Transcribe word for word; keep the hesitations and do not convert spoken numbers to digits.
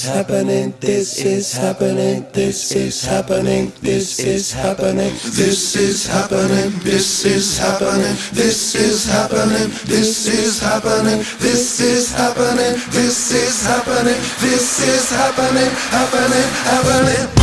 happening, this is happening, this is happening, this is happening, this is happening, this is happening, this is happening, this is happening, this is happening, this is happening, this is happening, happening, happening.